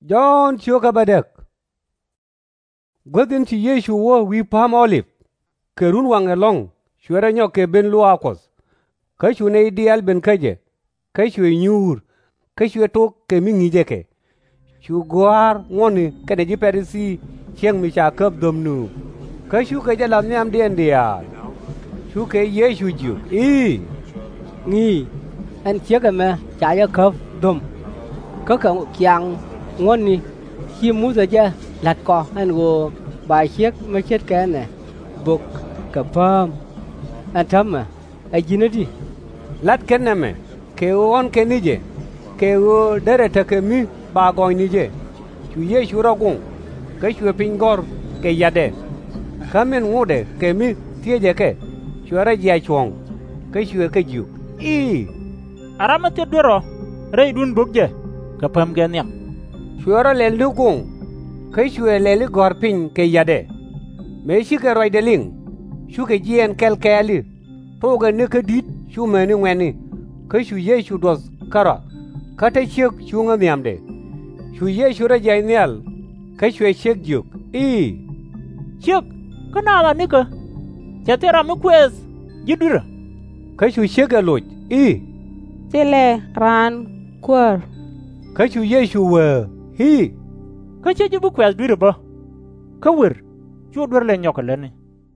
John chuka badek. Gwedin ci Yesu wo wi Palm Olive. Kerun wange long, shwere nyoke ben luakos. Ka shune ideal ben kaje. Ka shwe nyur. Ka shwe tok ke mi ngije ke. Shu gwar ngoni kade ji perisi chieng mi cha kep domnu. Ka shu ke jalam nyam dien dia. Shu ke Yesu ju. Ngi anh chiếc mà chạy ra khớp đùm có cả một chàng ngon đi khi muốn giờ chưa lạt cò anh gồ bài chiếc mấy chiếc cái này buộc cả phơm anh thấm mà anh gì nữa đi Lat kenne me. Ke on ke nije. Ke o dere te ke mi ba goy nije. Shu Yesu ra gung. Ka shu pingor ke yade. Kamen ngode ke mi tieje ke. Shu ra ya chong. Ka shu ke ju. Arama te duro rei dun bugje ka pam ge nyam Shuara lel du kung kai shue leli gorpin ke yade me shi ke roi deling shu ke jien kel keli to ga ne ke dit shu me ni weni kai shu ye shu dos kara kata shek shu ngam yamde shu ye shu ra jai nyal kai shue shek juk chik kana la ni ka chatera mu kwes jidura kai shu shek aloj Tile ran kwar. Ka shu Yesu wa ka che jibu kwes dure ba ka wer chu dur le nyok le ni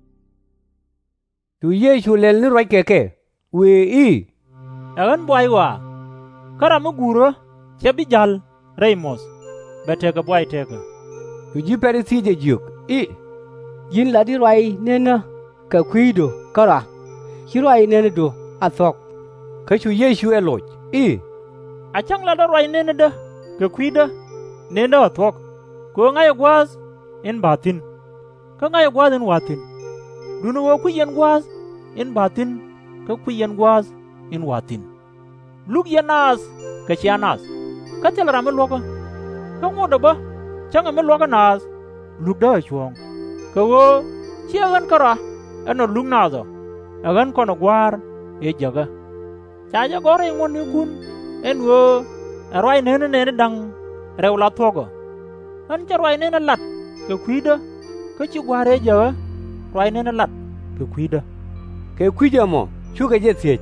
shu Yesu lel ni roi keke we agan boy wa kara mu guro che bi jal reimos bete ka boy te ka shu ji perisi je juk yin là đi rồi nên cả quy đồ có ra khi rồi nên đồ à thọc ka shu Yesu eloj a chang la do roi ne da ka kwida ne da thok ko ngai gwas in batin ka ngai gwas in watin dunu wo ku yen gwas in batin ka ku yen gwas in watin luk yanas ka chianas ka tel ram loka ka ngodo ba chang me loka nas luk da chuong ka wo chiagan kara ano luk na zo agan kono gwar e jaga chaja gore ngon ni kun en wo arwai ne dang rew la thogo an charwai ne lat ke kwida ke chi gware jawa rwai ne lat ke kwida ke kwida mo chu ke je tie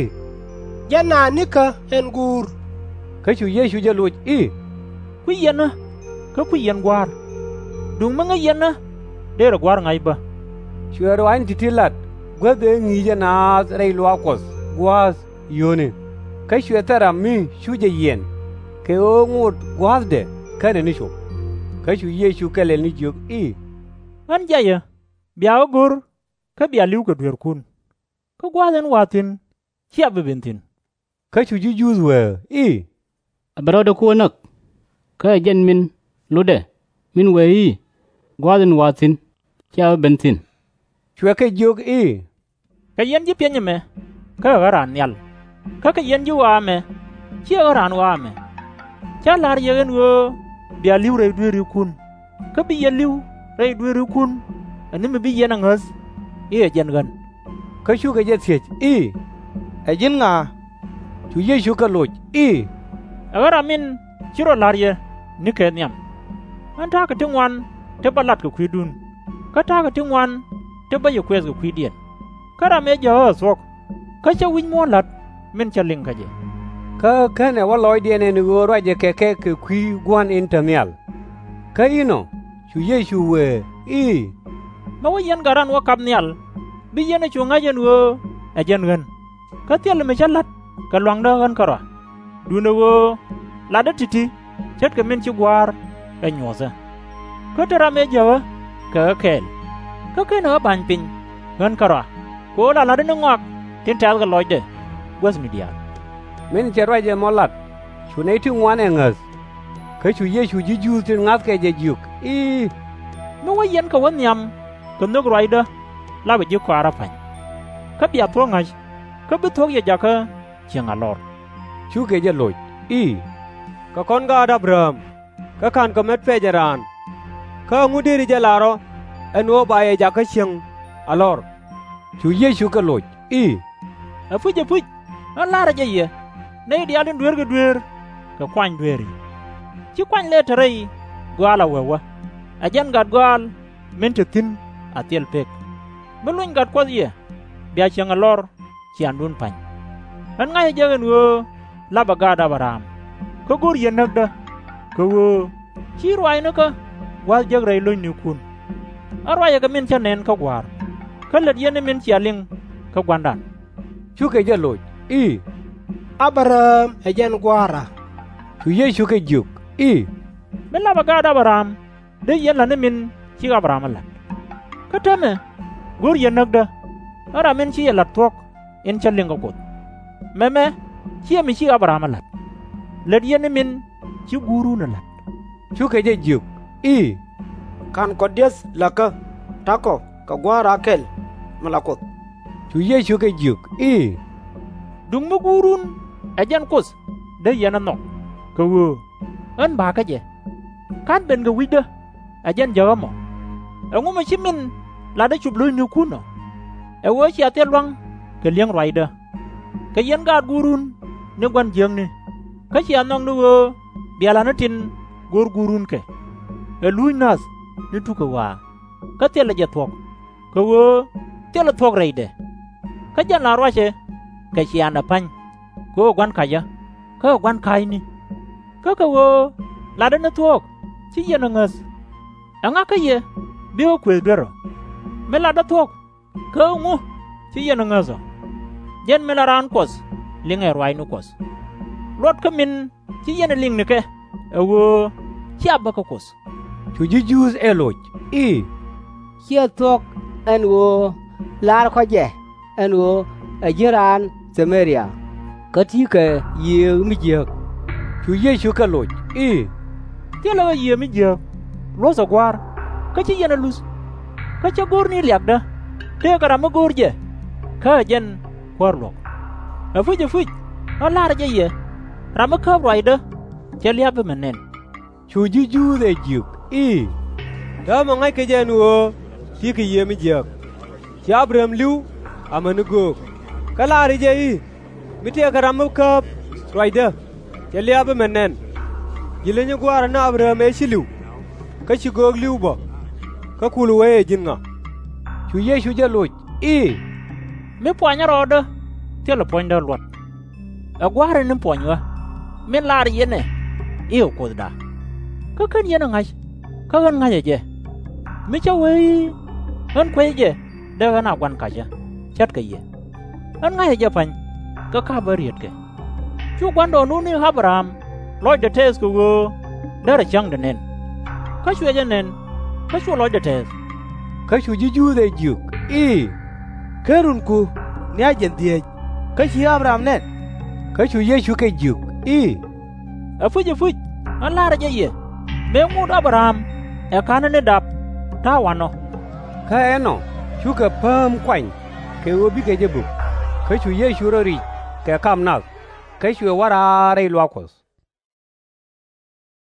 Jana nika en gur ka shu Yesu je loj kuyena ka kuyen gwar dung manga yena de gwar ngai ba shu an titilat gwade ngije na rei lo akos gwas yone ka shu tara mi shu je yen ke o ngut gwasde ka ne shu ka shu Yesu ka le ni juk an jaya biao gur ka bia liu ka dwer kun ka gwaden watin chia bebentin ka shu ji juzwe abaro da ku nak ka jen min lude min wei gwaden watin chia bentin shu ka juk ka yen ji penye me ka garan yal ka yen ji wa me chia garan wa me cha lar yen wo bia liu re dwer kun ka bi yen liu re dwer kun ani me bi yen angas jen gan ka shu ka je tie Ejin nga shu Yesu ka loj agara min chiro lar ye ni ke nyam an ta ka tingwan te balat ka kwidun ka ta ka tingwan te ba ye kwes ka kwidien kara me jo sok ka cha win mo lat men cha ling ka je ka ne wa loy die ne ni go ro je keke ke kwi gwan internal ka ino shu Yesu we ma wa yen garan wa kap nyal bi yen chu nga jen wo a jen gan ka tiel me cha lat ka lwang da gan kara dune wo la da titi chet ka men chi gwar ka nyosa ka tera me jawa ka kel ka ke na ban pin gan kara ko la de ngak tin tal ga loide was media men che ro je molat shu ne tu ngwan engas ka shu Yesu ji ju tin ngat ke je juk no wa yen ka wan yam ka no roida la ba ji ko ara pan ka bia to ngai ka bi thok ye ja ka chiang alor chu ke je loj ka kon ga Abraham ka kan ka met pe jaran ka ngudiri jalaro en wo ba ye ja ka chiang alor shu Yesu ka loj a fuj a lara je ye ne dia den dwer ga dwer ka kwan dweri chi kwany le tere gwal awewa ajan gad gwal min te tin atiel pek beluny gad kwa ye bia chiang lor chi andun pany an ngai jagen wo laba gad Abraham ko gor ye nagda ko wo chi rwai na ka gwal jag rai luny ni kun arwai ga min chanen ka gwar ka let ye ne min chialing ka gwandan Chú cái giờ lột, y. Abraham ajan gwara. Chú ye chú cái dục, y. Bên laba gad Abraham de yen la ne min chi Abraham la ka tame gor ye nagda ara min chi la tok en chaling ko kot meme chi mi chi Abraham la let ye ne min chi guru na la Chú cái giờ dục, y. Kan kodias laka tako ka gwara kel malakot. Chú ye chú cái dục, y. dung mo gurun ajan kos de yen no ko wo an ba ka je kan ben ga wida ajan jawa mo engu ma chimin la da chub loy ni kuno e wo chi atel wang ke liang rider ke yen ga gurun ne gwan jeng ni ka chi anong no wo biala na tin gor gurun ke e lui nas ni tu ka wa ka tel ja thok ko wo tel thok reide ka jan la ro che ka chi ana pan ko gwan ka ya ka gwan kai ni ka wo la da na thok chi yen ngas anga ka ye bi o kwe dero me la da thok ka ngu chi yen ngazo jen me la ran kos linga rwai nu kos rot ka min chi yen ling ne ke wo chi abba ka kos Chú ye juz eloj, y. Chia tok en wo lar ko je en wo ajiran Samaria. Ka ti ke ye mi je. Chú ye chú cái lột, y. te la ye mi je lo so gwar ka chi yen lus ka cha gor ni lyak da te ka ram gor je ka jen kwar lo a fu a lar je ye ram ka rwai da che liap menen Chú ye juz e dục, y. Da mo ngai ke jen wo ti ke ye mi je. Chi Abraham liu amanu go. Kala ri je yi. Mi te ka ram ka rider. Che liap menen. Yilenya gwara na Abraham e shilu. Ka chi go liu bo. Ka kulu we jin nga. Chú ye chú giờ lột, y. me poanya ro da te la ponya lot a gwar ni ponya me lar ye ne e ko da ka kan ye na ngai ka gan ngai je me cha we an kwe je da na gwan ka ja chat ka ye an ngai je pan ka bariet ke chu gwan do nu ni Abraham lo de tes ko go da ra chang de nen ka shwe je nen ka shwe lo de tes Ka chú ye juz e dục, y. Kerun ku ni ajan die. Ka chi Abraham nen. Ka chú ye chú cái dục, y. a fu an lar je ye me mu Abraham e kana ne dap ta wano Ka eno, chú cái pam quanh, cái wo bi cái giờ bục. Ka chú ye chú ro ri, cái cam nak. Ka chú wara re lo akos.